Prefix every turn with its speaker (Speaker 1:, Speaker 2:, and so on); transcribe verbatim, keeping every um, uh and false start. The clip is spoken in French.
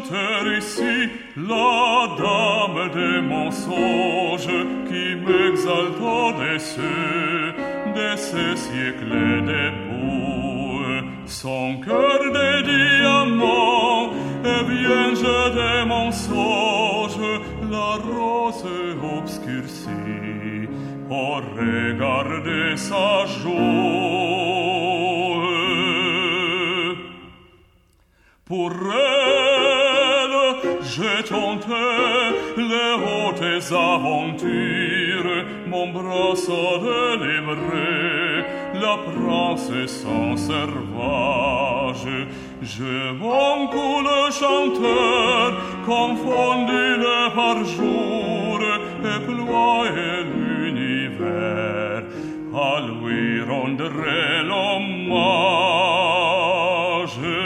Speaker 1: chanteur ici, la dame des mensonges, qui m'exalte au-dessus de ces siècles d'époux. Son cœur de diamant et vierge des mensonges, la rose obscurcie au regard de sa joue. Pour elle, j'ai tenté les hautes aventures, m'embrassant de livrer la princesse sans servage. Je manque le chanteur, confondu-le par jour, et ployé l'univers, à lui rendre l'hommage.